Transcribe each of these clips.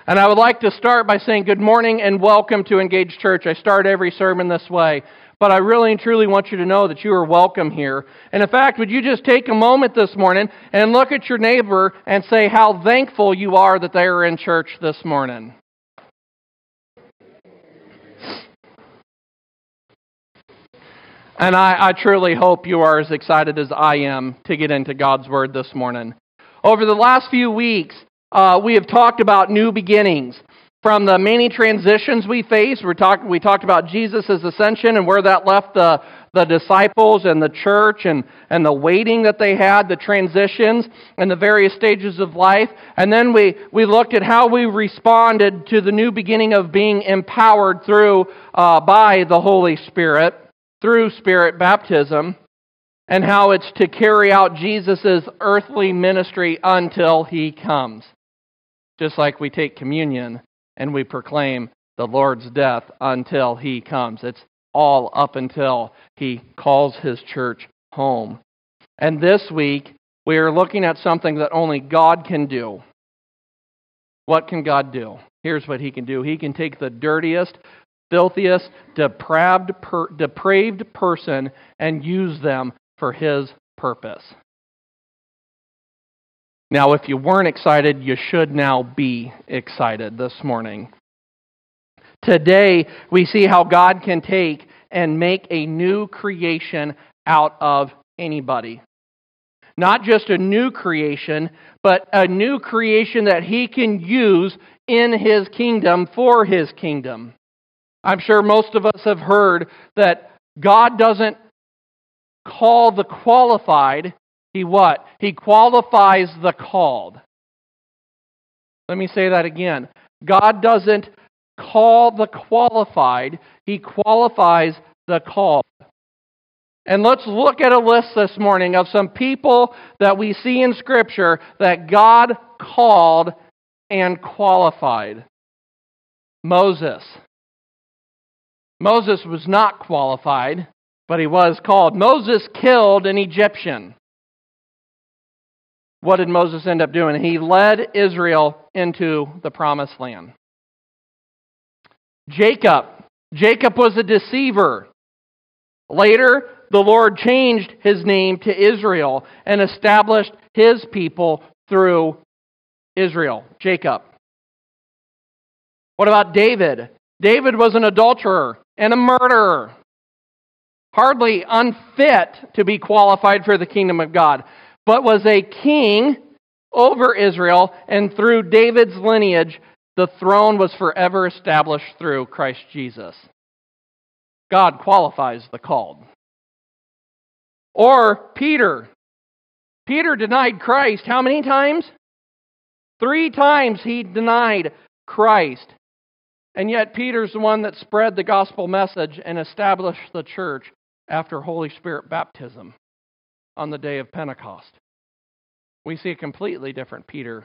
And I would like to start by saying good morning and welcome to Engage Church. I start every sermon this way, but I really and truly want you to know that you are welcome here. And in fact, would you just take a moment this morning and look at your neighbor and say how thankful you are that they are in church this morning. And I truly hope you are as excited as I am to get into God's Word this morning. Over the last few weeks, we have talked about new beginnings. From the many transitions we face, we talked about Jesus' ascension and where that left the disciples and the church and the waiting that they had, the transitions and the various stages of life. And then we looked at how we responded to the new beginning of being empowered by the Holy Spirit, through Spirit baptism, and how it's to carry out Jesus' earthly ministry until He comes. Just like we take communion and we proclaim the Lord's death until He comes. It's all up until He calls His church home. And this week, we are looking at something that only God can do. What can God do? Here's what He can do. He can take the dirtiest, filthiest, depraved person and use them for His purpose. Now, if you weren't excited, you should now be excited this morning. Today, we see how God can take and make a new creation out of anybody. Not just a new creation, but a new creation that He can use in His kingdom for His kingdom. I'm sure most of us have heard that God doesn't call the qualified. He what? He qualifies the called. Let me say that again. God doesn't call the qualified. He qualifies the called. And let's look at a list this morning of some people that we see in Scripture that God called and qualified. Moses. Moses was not qualified, but he was called. Moses killed an Egyptian. What did Moses end up doing? He led Israel into the promised land. Jacob was a deceiver. Later, the Lord changed his name to Israel and established His people through Israel, Jacob. What about David? David was an adulterer and a murderer. Hardly unfit to be qualified for the kingdom of God, but was a king over Israel, and through David's lineage, the throne was forever established through Christ Jesus. God qualifies the called. Or Peter. Peter denied Christ how many times? 3 times he denied Christ. And yet Peter's the one that spread the gospel message and established the church after Holy Spirit baptism on the day of Pentecost. We see a completely different Peter.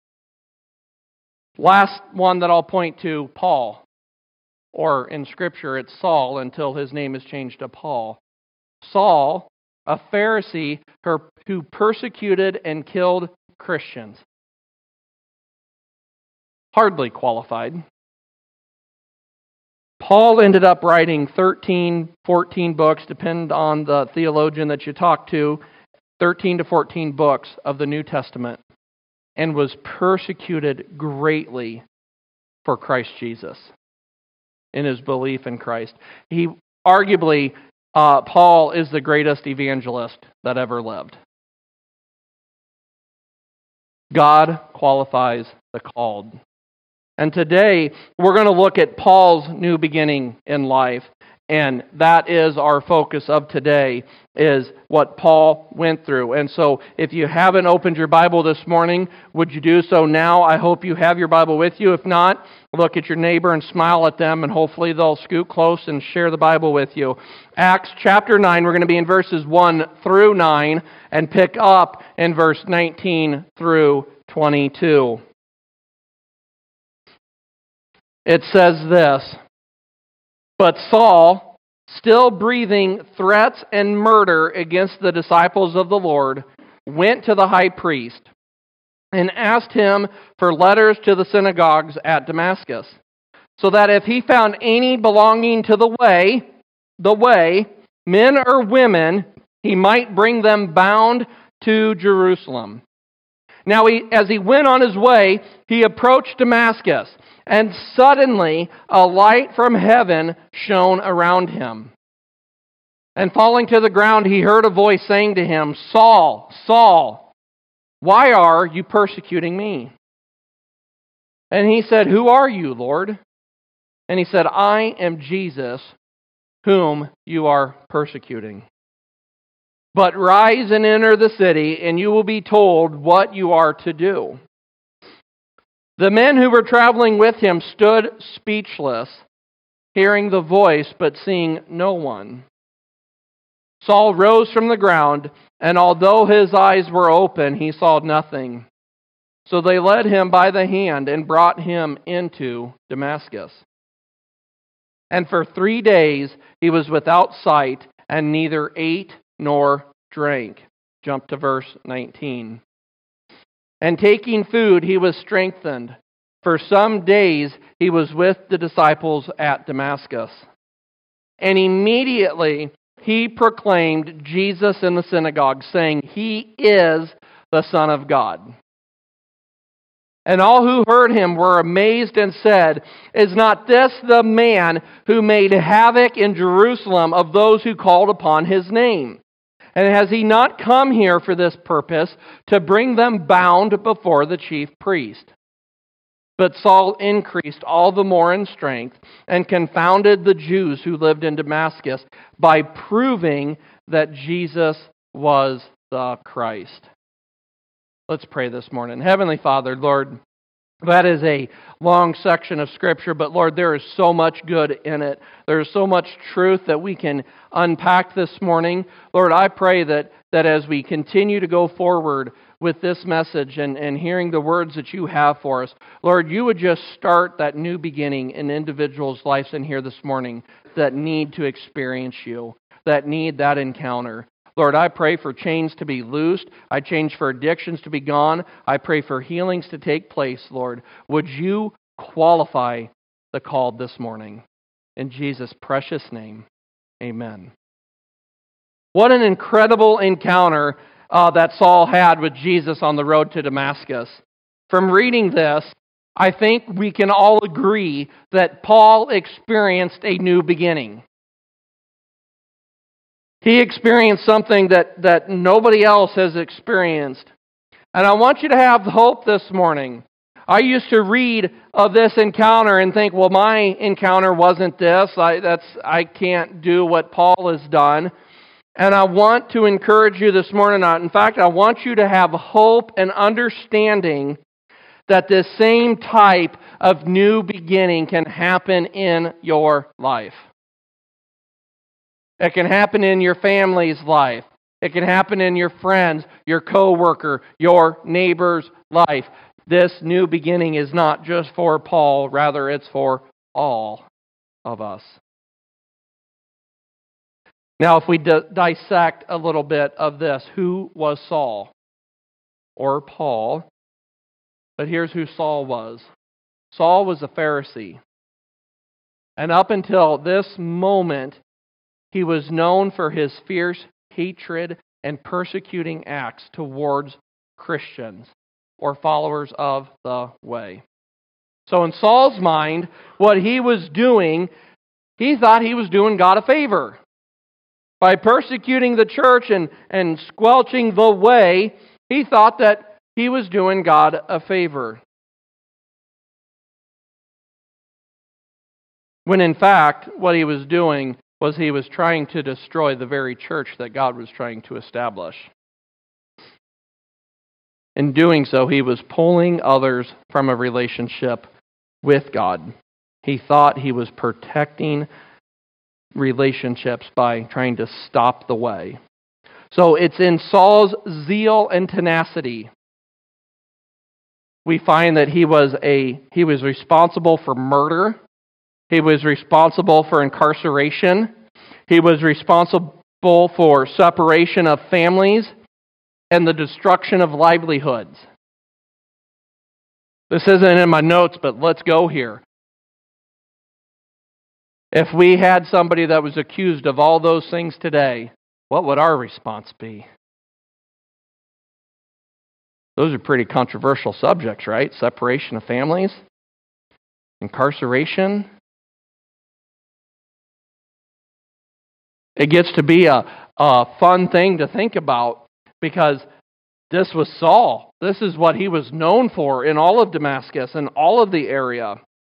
Last one that I'll point to, Paul. Or in Scripture, it's Saul until his name is changed to Paul. Saul, a Pharisee who persecuted and killed Christians. Hardly qualified. Paul ended up writing 13, 14 books, depend on the theologian that you talk to, 13 to 14 books of the New Testament, and was persecuted greatly for Christ Jesus in his belief in Christ. Arguably, Paul is the greatest evangelist that ever lived. God qualifies the called. And today, we're going to look at Paul's new beginning in life. And that is our focus of today, is what Paul went through. And so, if you haven't opened your Bible this morning, would you do so now? I hope you have your Bible with you. If not, look at your neighbor and smile at them, and hopefully they'll scoot close and share the Bible with you. Acts chapter 9, we're going to be in verses 1 through 9, and pick up in verse 19 through 22. It says this, "But Saul, still breathing threats and murder against the disciples of the Lord, went to the high priest and asked him for letters to the synagogues at Damascus, so that if he found any belonging to the way, men or women, he might bring them bound to Jerusalem. Now, as he went on his way, he approached Damascus, and suddenly a light from heaven shone around him. And falling to the ground, he heard a voice saying to him, "Saul, Saul, why are you persecuting me?" And he said, "Who are you, Lord?" And he said, "I am Jesus, whom you are persecuting. But rise and enter the city, and you will be told what you are to do." The men who were traveling with him stood speechless, hearing the voice, but seeing no one. Saul rose from the ground, and although his eyes were open, he saw nothing. So they led him by the hand and brought him into Damascus. And for 3 days he was without sight, and neither ate nor drank. Jump to verse 19. And taking food, he was strengthened. For some days he was with the disciples at Damascus. And immediately he proclaimed Jesus in the synagogue, saying, "He is the Son of God." And all who heard him were amazed and said, "Is not this the man who made havoc in Jerusalem of those who called upon his name? And has he not come here for this purpose, to bring them bound before the chief priest?" But Saul increased all the more in strength and confounded the Jews who lived in Damascus by proving that Jesus was the Christ. Let's pray this morning. Heavenly Father, Lord, that is a long section of Scripture, but Lord, there is so much good in it. There is so much truth that we can unpack this morning. Lord, I pray that as we continue to go forward with this message and hearing the words that you have for us, Lord, you would just start that new beginning in individuals' lives in here this morning that need to experience you, that need that encounter. Lord, I pray for chains to be loosed. I change for addictions to be gone. I pray for healings to take place, Lord. Would you qualify the called this morning? In Jesus' precious name, amen. What an incredible encounter that Saul had with Jesus on the road to Damascus. From reading this, I think we can all agree that Paul experienced a new beginning. He experienced something that nobody else has experienced. And I want you to have hope this morning. I used to read of this encounter and think, well, my encounter wasn't this. I can't do what Paul has done. And I want to encourage you this morning. In fact, I want you to have hope and understanding that this same type of new beginning can happen in your life. It can happen in your family's life. It can happen in your friends, your coworker, your neighbor's life. This new beginning is not just for Paul, rather it's for all of us. Now, if we dissect a little bit of this, who was Saul or Paul? But here's who Saul was. Saul was a Pharisee. And up until this moment, he was known for his fierce hatred and persecuting acts towards Christians or followers of the way. So in Saul's mind, what he was doing, he thought he was doing God a favor. By persecuting the church and squelching the way, he thought that he was doing God a favor. When in fact, what he was doing was he was trying to destroy the very church that God was trying to establish. In doing so, he was pulling others from a relationship with God. He thought he was protecting relationships by trying to stop the way. So it's in Saul's zeal and tenacity we find that he was responsible for murder. He was responsible for incarceration. He was responsible for separation of families and the destruction of livelihoods. This isn't in my notes, but let's go here. If we had somebody that was accused of all those things today, what would our response be? Those are pretty controversial subjects, right? Separation of families, incarceration. It gets to be a fun thing to think about because this was Saul. This is what he was known for in all of Damascus and all of the area.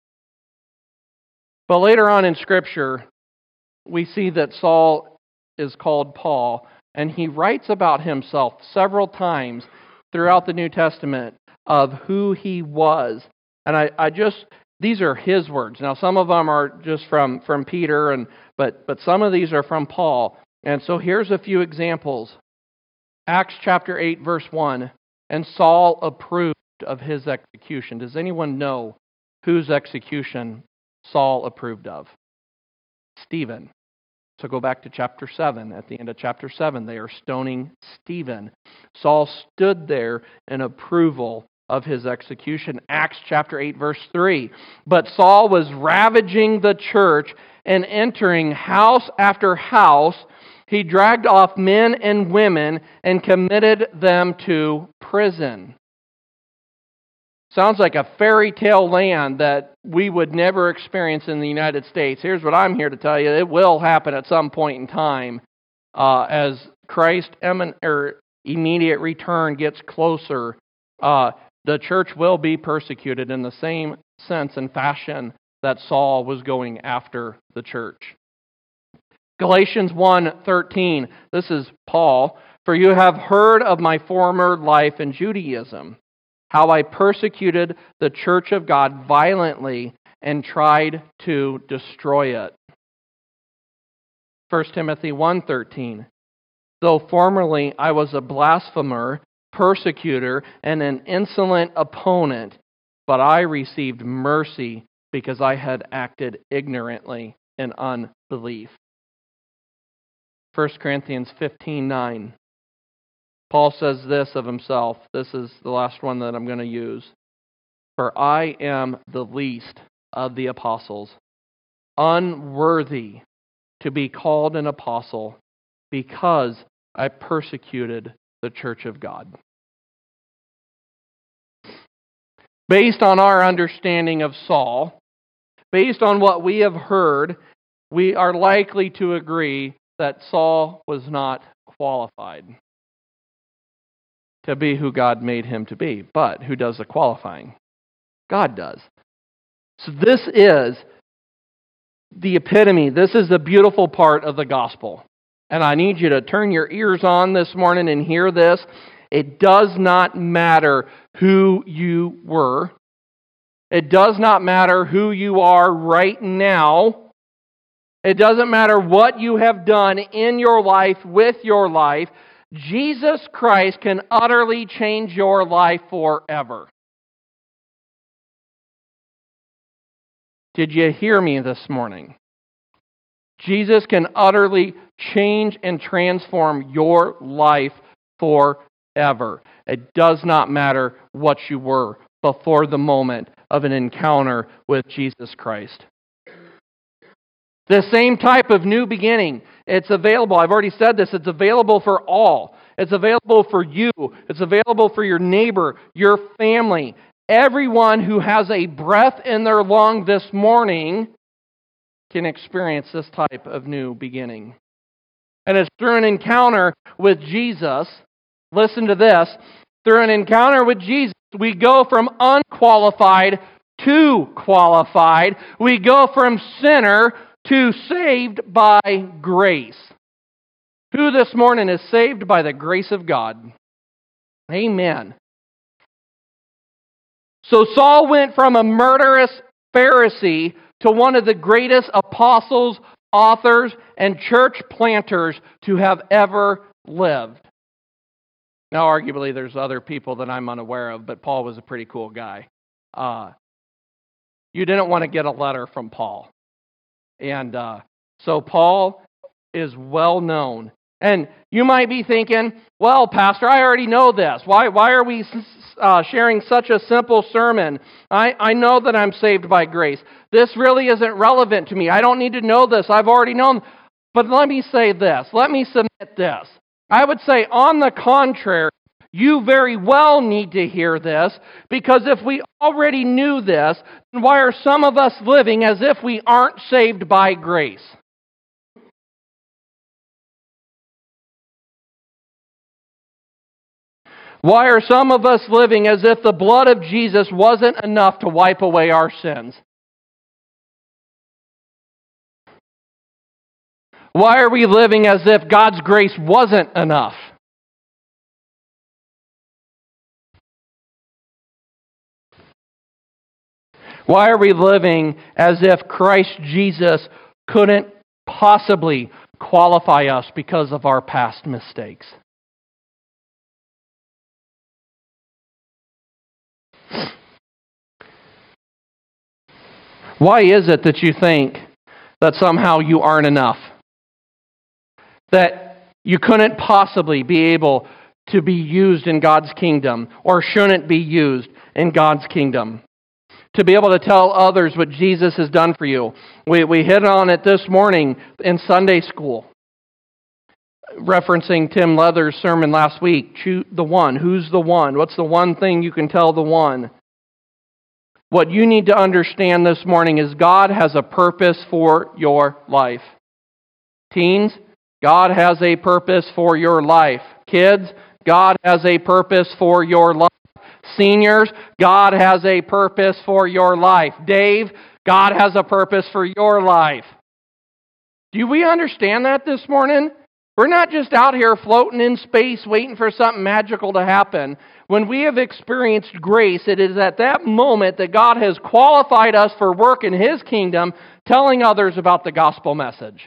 But later on in Scripture, we see that Saul is called Paul, and he writes about himself several times throughout the New Testament of who he was. And these are his words. Now, some of them are just from Peter, but some of these are from Paul. And so here's a few examples. Acts chapter 8, verse 1, and Saul approved of his execution. Does anyone know whose execution Saul approved of? Stephen. So go back to chapter 7. At the end of chapter 7, they are stoning Stephen. Saul stood there in approval of his execution. Acts chapter 8, verse 3. But Saul was ravaging the church and entering house after house. He dragged off men and women and committed them to prison. Sounds like a fairy tale land that we would never experience in the United States. Here's what I'm here to tell you. It will happen at some point in time as Christ's immediate return gets closer. The church will be persecuted in the same sense and fashion that Saul was going after the church. Galatians 1:13, this is Paul. For you have heard of my former life in Judaism, how I persecuted the church of God violently and tried to destroy it. 1 Timothy 1:13, though formerly I was a blasphemer, persecutor, and an insolent opponent, but I received mercy because I had acted ignorantly in unbelief. 1 Corinthians 15:9. Paul says this of himself. This is the last one that I'm going to use. For I am the least of the apostles, unworthy to be called an apostle, because I persecuted the church of God. Based on our understanding of Saul, based on what we have heard, we are likely to agree that Saul was not qualified to be who God made him to be. But who does the qualifying? God does. So this is the epitome. This is the beautiful part of the gospel. And I need you to turn your ears on this morning and hear this. It does not matter who you were. It does not matter who you are right now. It doesn't matter what you have done in your life, with your life. Jesus Christ can utterly change your life forever. Did you hear me this morning? Jesus can utterly change and transform your life forever. It does not matter what you were before the moment of an encounter with Jesus Christ. The same type of new beginning, it's available. I've already said this. It's available for all. It's available for you. It's available for your neighbor, your family. Everyone who has a breath in their lung this morning can experience this type of new beginning. And it's through an encounter with Jesus. Listen to this. Through an encounter with Jesus, we go from unqualified to qualified. We go from sinner to saved by grace. Who this morning is saved by the grace of God? Amen. So Saul went from a murderous Pharisee to one of the greatest apostles, authors, and church planters to have ever lived. Now, arguably, there's other people that I'm unaware of, but Paul was a pretty cool guy. You didn't want to get a letter from Paul. And so Paul is well known And you might be thinking, well, Pastor, I already know this. Why are we sharing such a simple sermon? I know that I'm saved by grace. This really isn't relevant to me. I don't need to know this. I've already known. But let me say this. Let me submit this. I would say, on the contrary, you very well need to hear this, because if we already knew this, then why are some of us living as if we aren't saved by grace? Why are some of us living as if the blood of Jesus wasn't enough to wipe away our sins? Why are we living as if God's grace wasn't enough? Why are we living as if Christ Jesus couldn't possibly qualify us because of our past mistakes? Why is it that you think that somehow you aren't enough? That you couldn't possibly be able to be used in God's kingdom, or shouldn't be used in God's kingdom? To be able to tell others what Jesus has done for you. We hit on it this morning in Sunday school, referencing Tim Leather's sermon last week. Choose the one. Who's the one? What's the one thing you can tell the one? What you need to understand this morning is God has a purpose for your life. Teens, God has a purpose for your life. Kids, God has a purpose for your life. Seniors, God has a purpose for your life. Dave, God has a purpose for your life. Do we understand that this morning? We're not just out here floating in space waiting for something magical to happen. When we have experienced grace, it is at that moment that God has qualified us for work in His kingdom, telling others about the gospel message.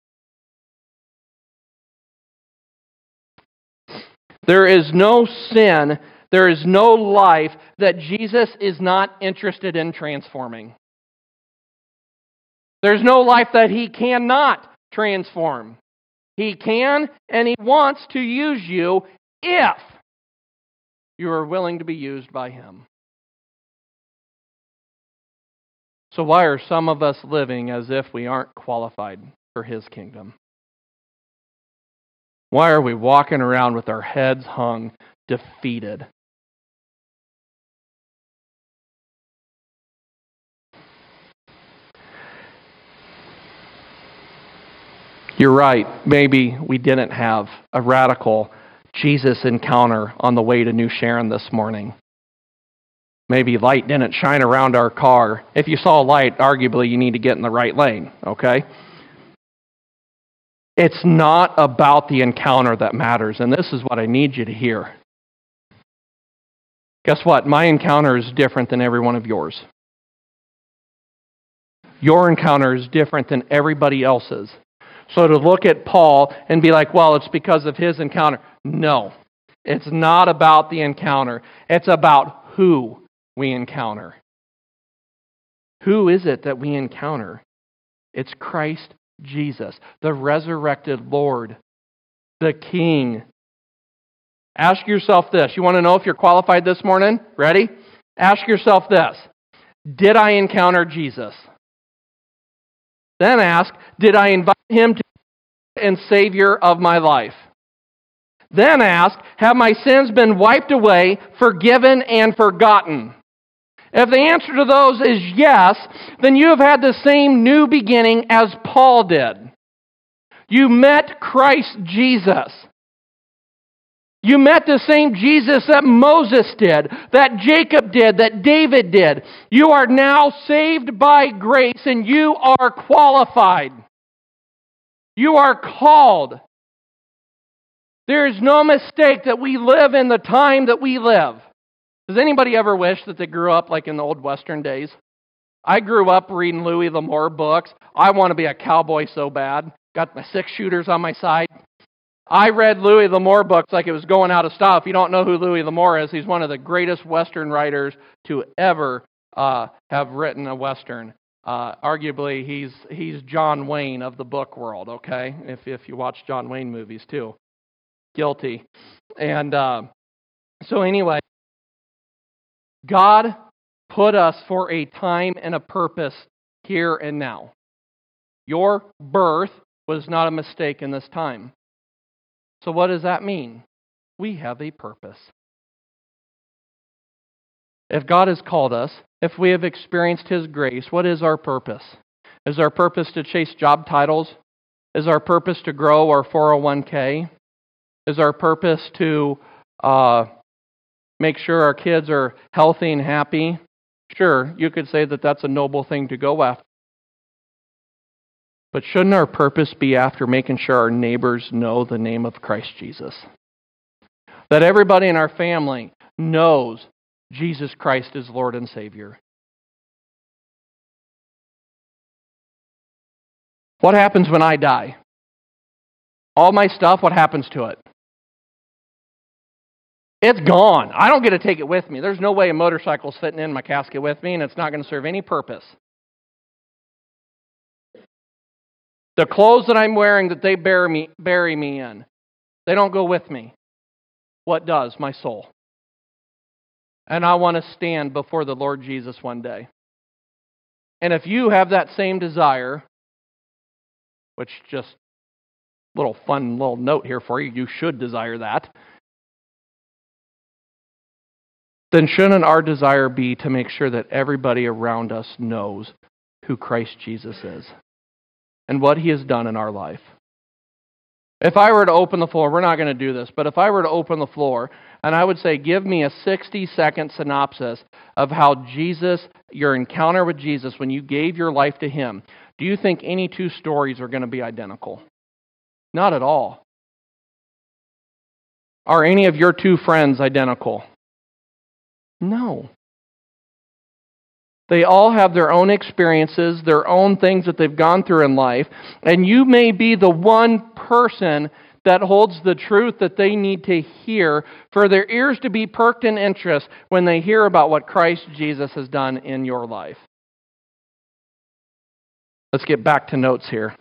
There is no sin, there is no life that Jesus is not interested in transforming. There's no life that He cannot transform. He can and He wants to use you if you are willing to be used by Him. So why are some of us living as if we aren't qualified for His kingdom? Why are we walking around with our heads hung, defeated? You're right. Maybe we didn't have a radical Jesus encounter on the way to New Sharon this morning. Maybe light didn't shine around our car. If you saw light, arguably you need to get in the right lane, okay? It's not about the encounter that matters, and this is what I need you to hear. Guess what? My encounter is different than every one of yours. Your encounter is different than everybody else's. So to look at Paul and be like, well, it's because of his encounter. No, it's not about the encounter. It's about who we encounter. Who is it that we encounter? It's Christ Jesus, the resurrected Lord, the King. Ask yourself this. You want to know if you're qualified this morning? Ready? Ask yourself this. Did I encounter Jesus? Then ask, did I invite Him to be and Savior of my life? Then ask, have my sins been wiped away, forgiven, and forgotten? If the answer to those is yes, then you have had the same new beginning as Paul did. You met Christ Jesus. You met the same Jesus that Moses did, that Jacob did, that David did. You are now saved by grace and you are qualified. You are called. There is no mistake that we live in the time that we live. Does anybody ever wish that they grew up like in the old Western days? I grew up reading Louis L'Amour books. I want to be a cowboy so bad. Got my 6-shooters on my side. I read Louis L'Amour books like it was going out of style. If you don't know who Louis L'Amour is, he's one of the greatest Western writers to ever have written a Western. Arguably, he's John Wayne of the book world, okay? If you watch John Wayne movies, too. Guilty. And so anyway, God put us for a time and a purpose here and now. Your birth was not a mistake in this time. So what does that mean? We have a purpose. If God has called us, if we have experienced His grace, what is our purpose? Is our purpose to chase job titles? Is our purpose to grow our 401k? Is our purpose to make sure our kids are healthy and happy? Sure, you could say that that's a noble thing to go after. But shouldn't our purpose be after making sure our neighbors know the name of Christ Jesus? That everybody in our family knows Jesus Christ is Lord and Savior. What happens when I die? All my stuff, what happens to it? It's gone. I don't get to take it with me. There's no way a motorcycle's fitting in my casket with me, and it's not going to serve any purpose. The clothes that I'm wearing that they bury me in, they don't go with me. What does? My soul. And I want to stand before the Lord Jesus one day. And if you have that same desire, which just little fun little note here for you, you should desire that, then shouldn't our desire be to make sure that everybody around us knows who Christ Jesus is and what He has done in our life? If I were to open the floor, we're not going to do this, but if I were to open the floor and I would say, give me a 60-second synopsis of how Jesus, your encounter with Jesus, when you gave your life to Him, do you think any two stories are going to be identical? Not at all. Are any of your two friends identical? No. They all have their own experiences, their own things that they've gone through in life, and you may be the one person that holds the truth that they need to hear for their ears to be perked in interest when they hear about what Christ Jesus has done in your life. Let's get back to notes here.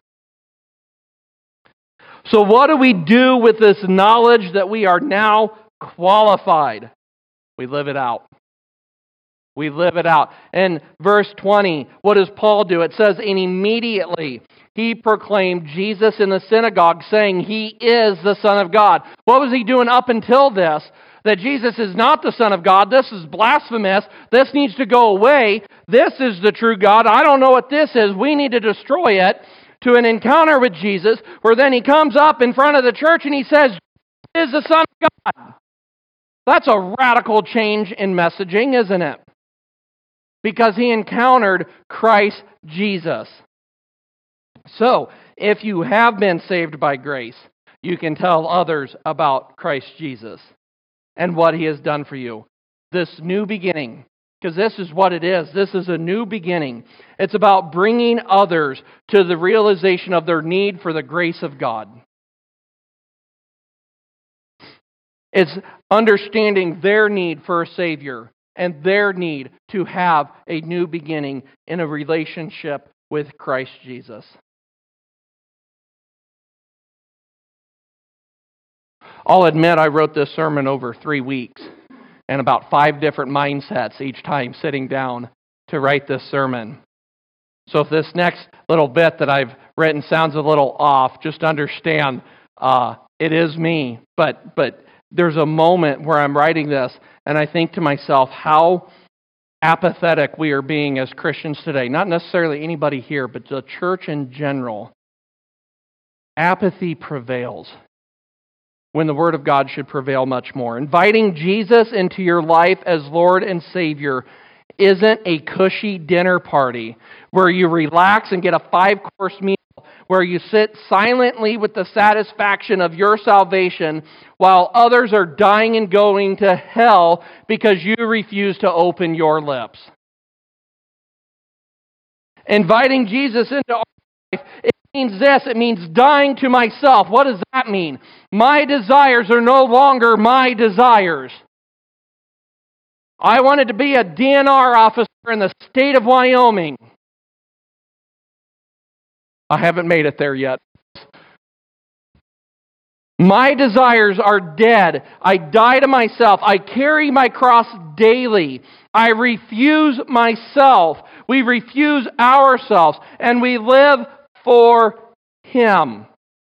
So what do we do with this knowledge that we are now qualified? We live it out. We live it out. In verse 20, what does Paul do? It says, and immediately he proclaimed Jesus in the synagogue, saying, He is the Son of God. What was he doing up until this? That Jesus is not the Son of God. This is blasphemous. This needs to go away. This is the true God. I don't know what this is. We need to destroy it. To an encounter with Jesus, where then he comes up in front of the church and he says, He is the Son of God. That's a radical change in messaging, isn't it? Because he encountered Christ Jesus. So, if you have been saved by grace, you can tell others about Christ Jesus and what He has done for you. This new beginning, because this is what it is. This is a new beginning. It's about bringing others to the realization of their need for the grace of God. It's understanding their need for a Savior and their need to have a new beginning in a relationship with Christ Jesus. I'll admit I wrote this sermon over 3 weeks and about 5 different mindsets each time sitting down to write this sermon. So if this next little bit that I've written sounds a little off, just understand it is me. But there's a moment where I'm writing this and I think to myself how apathetic we are being as Christians today. Not necessarily anybody here, but the church in general. Apathy prevails when the Word of God should prevail much more. Inviting Jesus into your life as Lord and Savior isn't a cushy dinner party where you relax and get a 5-course meal, where you sit silently with the satisfaction of your salvation while others are dying and going to hell because you refuse to open your lips. Inviting Jesus into our life, it means this. It means dying to myself. What does that mean? My desires are no longer my desires. I wanted to be a DNR officer in the state of Wyoming. I haven't made it there yet. My desires are dead. I die to myself. I carry my cross daily. I refuse myself. We refuse ourselves, and we live for Him.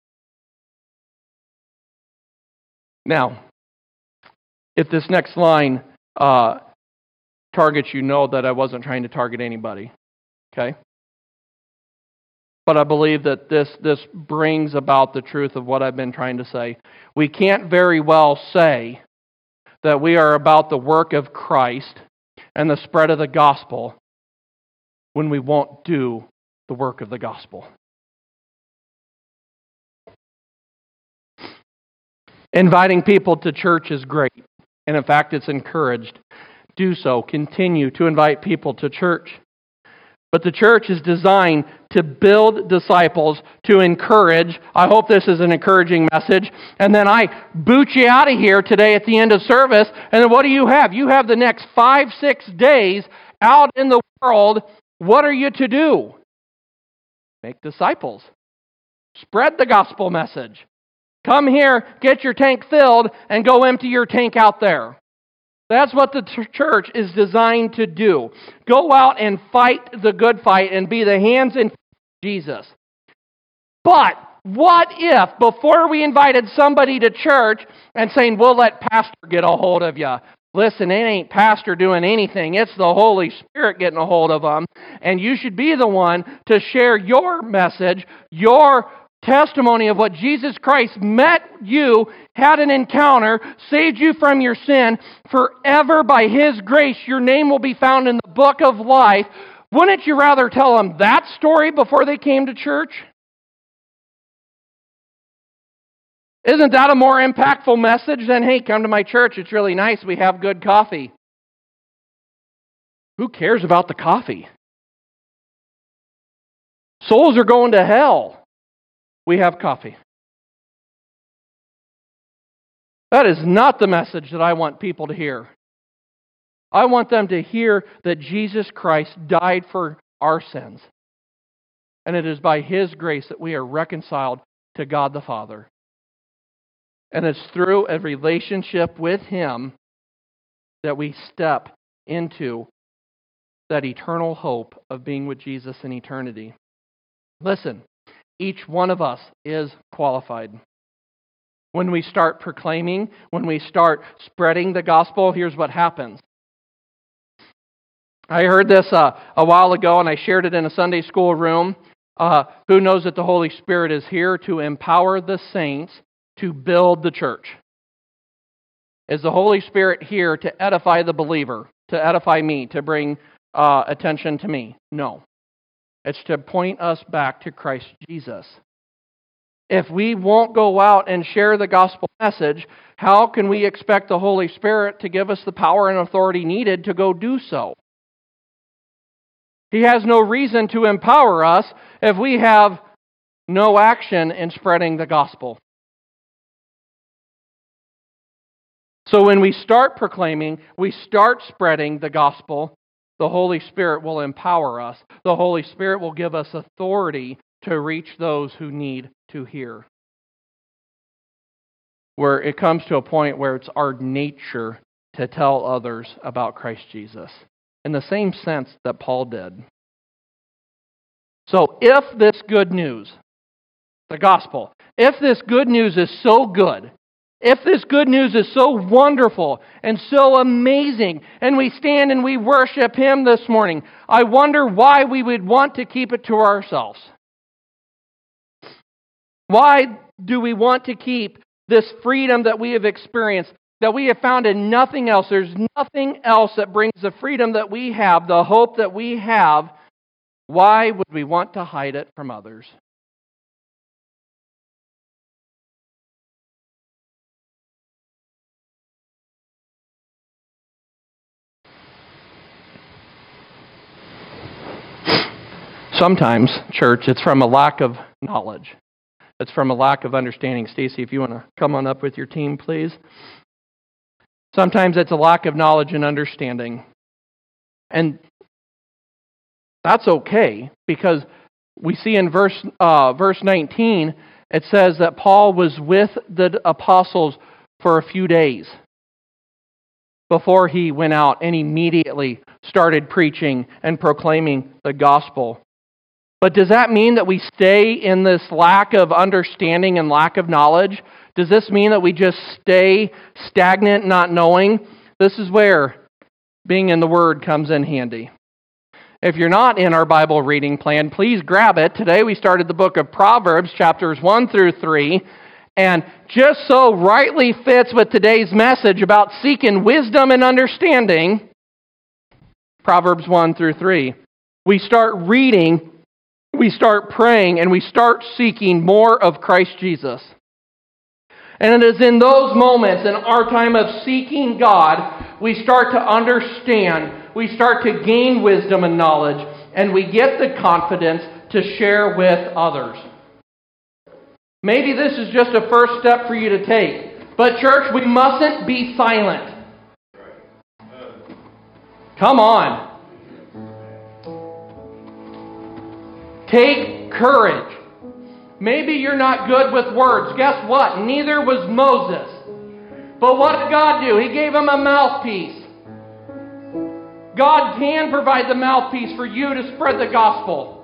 Now, if this next line targets you, know that I wasn't trying to target anybody. Okay? But I believe that this brings about the truth of what I've been trying to say. We can't very well say that we are about the work of Christ and the spread of the gospel when we won't do the work of the gospel. Inviting people to church is great, and in fact, it's encouraged. Do so. Continue to invite people to church. But the church is designed to build disciples, to encourage. I hope this is an encouraging message. And then I boot you out of here today at the end of service. And then what do you have? You have the next 5-6 days out in the world. What are you to do? Make disciples. Spread the gospel message. Come here, get your tank filled, and go empty your tank out there. That's what the church is designed to do. Go out and fight the good fight and be the hands and feet of Jesus. But what if, before we invited somebody to church and saying, we'll let pastor get a hold of you. Listen, it ain't pastor doing anything. It's the Holy Spirit getting a hold of them. And you should be the one to share your message, your testimony of what Jesus Christ met you, had an encounter, saved you from your sin. Forever by His grace, your name will be found in the book of life. Wouldn't you rather tell them that story before they came to church? Isn't that a more impactful message than, hey, come to my church, it's really nice, we have good coffee? Who cares about the coffee? Souls are going to hell. We have coffee. That is not the message that I want people to hear. I want them to hear that Jesus Christ died for our sins. And it is by His grace that we are reconciled to God the Father. And it's through a relationship with Him that we step into that eternal hope of being with Jesus in eternity. Listen. Each one of us is qualified. When we start proclaiming, when we start spreading the gospel, here's what happens. I heard this a while ago, and I shared it in a Sunday school room. Who knows that the Holy Spirit is here to empower the saints to build the church? Is the Holy Spirit here to edify the believer, to edify me, to bring attention to me? No. It's to point us back to Christ Jesus. If we won't go out and share the gospel message, how can we expect the Holy Spirit to give us the power and authority needed to go do so? He has no reason to empower us if we have no action in spreading the gospel. So when we start proclaiming, we start spreading the gospel, the Holy Spirit will empower us. The Holy Spirit will give us authority to reach those who need to hear. Where it comes to a point where it's our nature to tell others about Christ Jesus, in the same sense that Paul did. So if this good news, the gospel, if this good news is so good, if this good news is so wonderful and so amazing, and we stand and we worship Him this morning, I wonder why we would want to keep it to ourselves. Why do we want to keep this freedom that we have experienced, that we have found in nothing else? There's nothing else that brings the freedom that we have, the hope that we have. Why would we want to hide it from others? Sometimes, church, it's from a lack of knowledge. It's from a lack of understanding. Stacy, if you want to come on up with your team, please. Sometimes it's a lack of knowledge and understanding. And that's okay, because we see in verse 19, it says that Paul was with the apostles for a few days before he went out and immediately started preaching and proclaiming the gospel. But does that mean that we stay in this lack of understanding and lack of knowledge? Does this mean that we just stay stagnant, not knowing? This is where being in the Word comes in handy. If you're not in our Bible reading plan, please grab it. Today we started the book of Proverbs, chapters 1 through 3. And just so rightly fits with today's message about seeking wisdom and understanding, Proverbs 1 through 3. We start reading, we start praying, and we start seeking more of Christ Jesus. And it is in those moments, in our time of seeking God, we start to understand, we start to gain wisdom and knowledge, and we get the confidence to share with others. Maybe this is just a first step for you to take. But church, we mustn't be silent. Come on. Take courage. Maybe you're not good with words. Guess what? Neither was Moses. But what did God do? He gave him a mouthpiece. God can provide the mouthpiece for you to spread the gospel.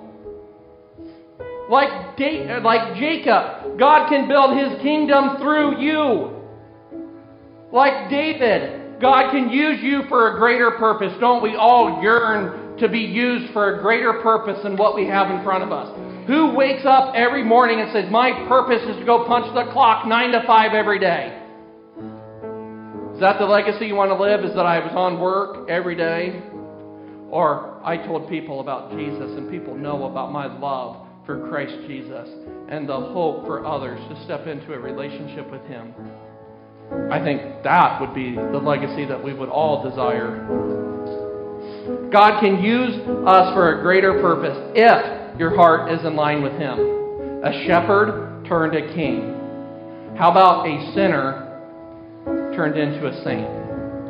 Like Jacob, God can build His kingdom through you. Like David, God can use you for a greater purpose. Don't we all yearn to be used for a greater purpose than what we have in front of us? Who wakes up every morning and says, my purpose is to go punch the clock 9 to 5 every day? Is that the legacy you want to live? Is that I was on work every day? Or I told people about Jesus and people know about my love for Christ Jesus and the hope for others to step into a relationship with Him. I think that would be the legacy that we would all desire. God can use us for a greater purpose if your heart is in line with Him. A shepherd turned a king. How about a sinner turned into a saint?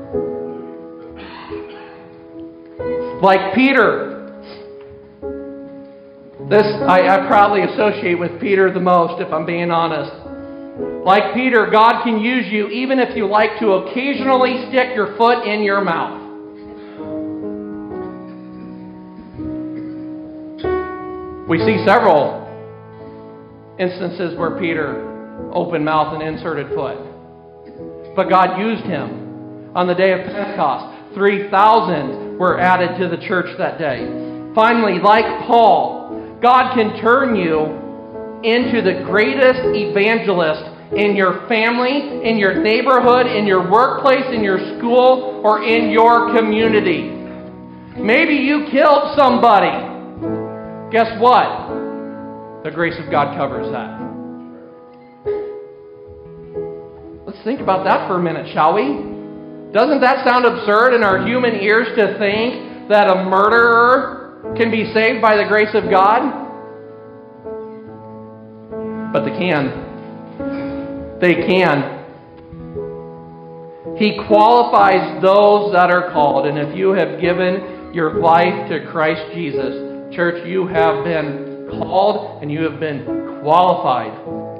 Like Peter. This I probably associate with Peter the most, if I'm being honest. Like Peter, God can use you even if you like to occasionally stick your foot in your mouth. We see several instances where Peter opened mouth and inserted foot. But God used him. On the day of Pentecost, 3,000 were added to the church that day. Finally, like Paul, God can turn you into the greatest evangelist in your family, in your neighborhood, in your workplace, in your school, or in your community. Maybe you killed somebody. Guess what? The grace of God covers that. Let's think about that for a minute, shall we? Doesn't that sound absurd in our human ears to think that a murderer can be saved by the grace of God? But they can. They can. He qualifies those that are called. And if you have given your life to Christ Jesus, church, you have been called and you have been qualified.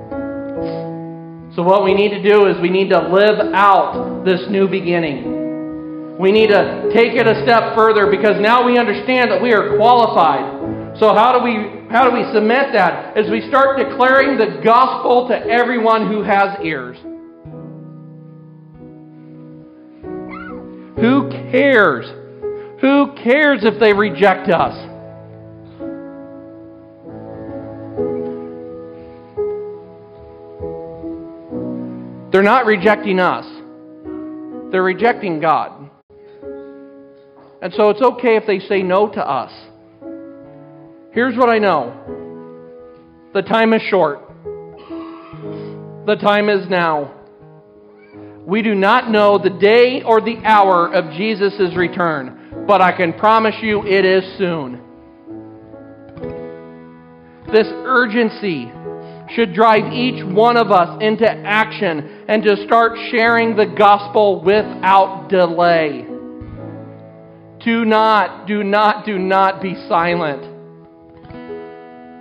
So what we need to do is we need to live out this new beginning. We need to take it a step further because now we understand that we are qualified. So how do we cement that? As we start declaring the gospel to everyone who has ears. Who cares? Who cares if they reject us? They're not rejecting us. They're rejecting God. And so it's okay if they say no to us. Here's what I know. The time is short. The time is now. We do not know the day or the hour of Jesus' return, but I can promise you it is soon. This urgency should drive each one of us into action and to start sharing the gospel without delay. Do not be silent.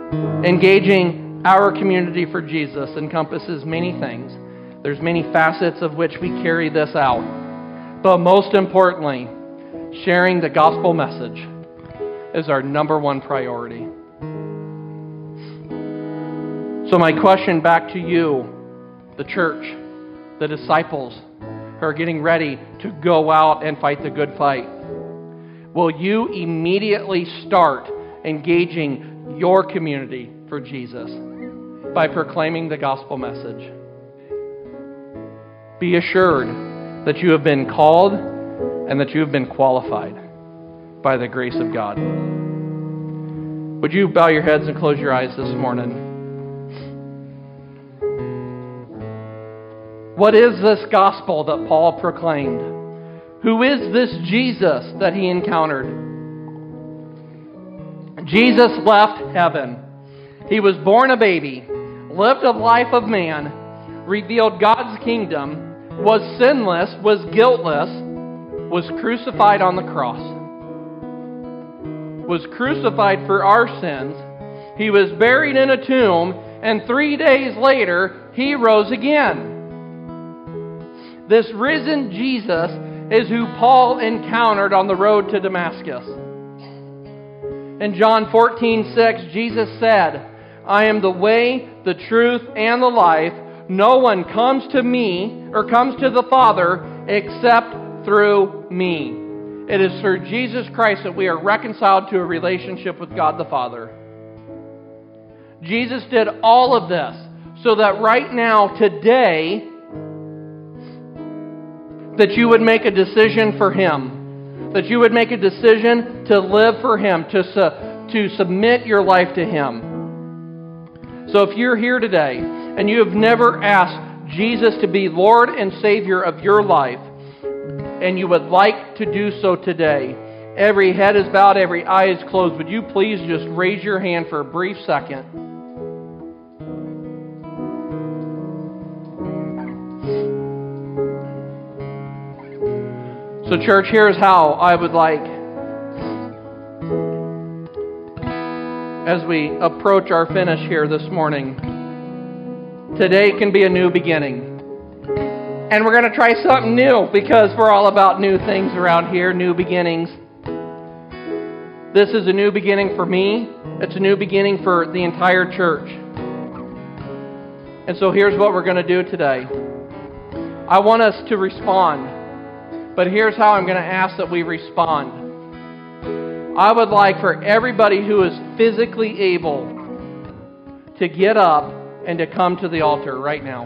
Engaging our community for Jesus encompasses many things. There's many facets of which we carry this out. But most importantly, sharing the gospel message is our number one priority. So my question back to you, the church, the disciples who are getting ready to go out and fight the good fight, will you immediately start engaging your community for Jesus by proclaiming the gospel message? Be assured that you have been called and that you have been qualified by the grace of God. Would you bow your heads and close your eyes this morning? What is this gospel that Paul proclaimed? Who is this Jesus that he encountered? Jesus left heaven. He was born a baby, lived a life of man, revealed God's kingdom, was sinless, was guiltless, was crucified on the cross, was crucified for our sins. He was buried in a tomb, and 3 days later, he rose again. This risen Jesus is who Paul encountered on the road to Damascus. In John 14:6, Jesus said, I am the way, the truth, and the life. No one comes to me or comes to the Father except through me. It is through Jesus Christ that we are reconciled to a relationship with God the Father. Jesus did all of this so that right now, today, that you would make a decision for Him. That you would make a decision to live for Him, to submit your life to Him. So if you're here today and you have never asked Jesus to be Lord and Savior of your life, and you would like to do so today, every head is bowed, every eye is closed. Would you please just raise your hand for a brief second? So church, here's how I would like, as we approach our finish here this morning, today can be a new beginning. And we're going to try something new because we're all about new things around here, new beginnings. This is a new beginning for me. It's a new beginning for the entire church. And so here's what we're going to do today. I want us to respond. But here's how I'm going to ask that we respond. I would like for everybody who is physically able to get up and to come to the altar right now.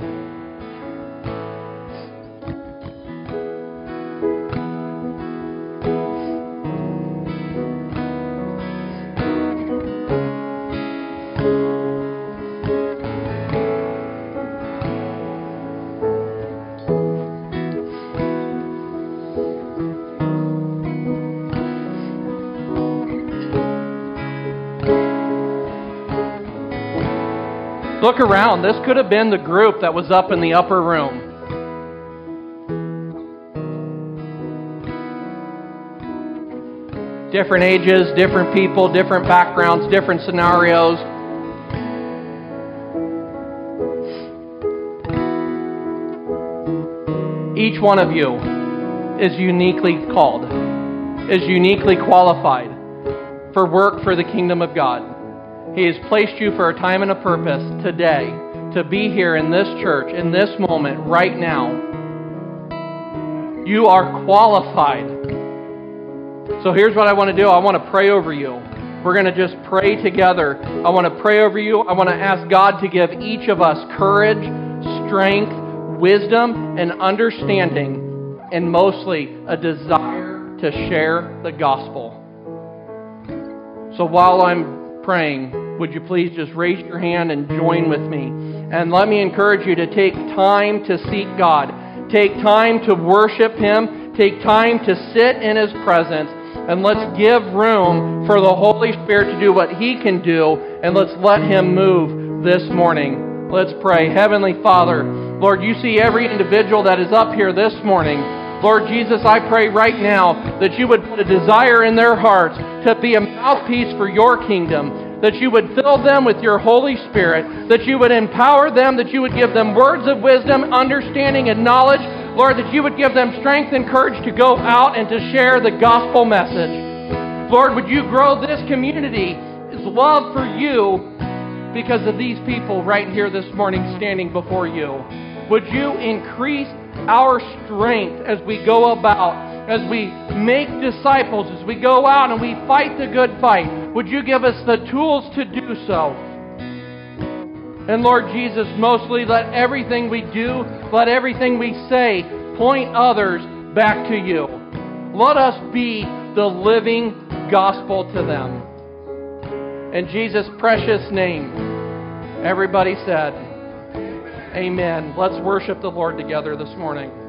Look around. This could have been the group that was up in the upper room. Different ages, different people, different backgrounds, different scenarios. Each one of you is uniquely called, is uniquely qualified for work for the kingdom of God. He has placed you for a time and a purpose today to be here in this church, in this moment, right now. You are qualified. So here's what I want to do. I want to pray over you. We're going to just pray together. I want to pray over you. I want to ask God to give each of us courage, strength, wisdom, and understanding, and mostly a desire to share the gospel. So while I'm praying, would you please just raise your hand and join with me? And let me encourage you to take time to seek God. Take time to worship Him. Take time to sit in His presence. And let's give room for the Holy Spirit to do what He can do. And let's let Him move this morning. Let's pray. Heavenly Father, Lord, you see every individual that is up here this morning. Lord Jesus, I pray right now that you would put a desire in their hearts to be a mouthpiece for your kingdom, that you would fill them with your Holy Spirit, that you would empower them, that you would give them words of wisdom, understanding, and knowledge. Lord, that you would give them strength and courage to go out and to share the gospel message. Lord, would you grow this community's love for you because of these people right here this morning standing before you? Would you increase our strength as we go about, as we make disciples, as we go out and we fight the good fight? Would you give us the tools to do so? And Lord Jesus, mostly let everything we do, let everything we say point others back to you. Let us be the living gospel to them. In Jesus' precious name, everybody said, Amen. Let's worship the Lord together this morning.